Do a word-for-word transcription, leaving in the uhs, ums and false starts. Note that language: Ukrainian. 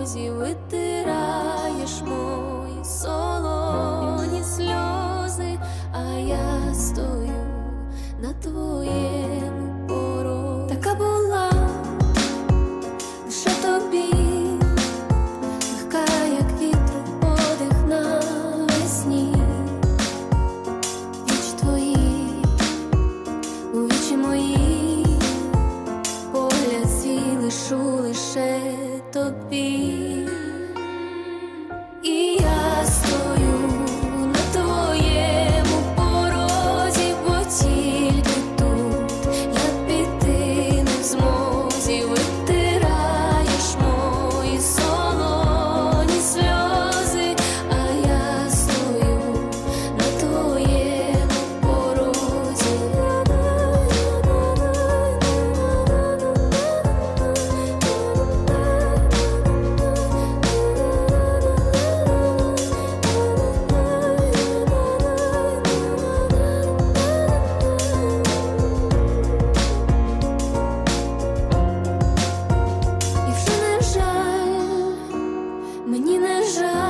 змозі витираєш мої солоні сльози, а я стою на твоєму порозі. Така була лише тобі, легка, як вітру подих навесні. Вічі твої, у вічі мої, погляд свій лишу лише тобі. І я стою на твоєму порозі, бо тільки тут я піти не в змозі. Витираєш мої солоні сльози, а я стою на твоєму порозі. І вже не жаль, мені не жаль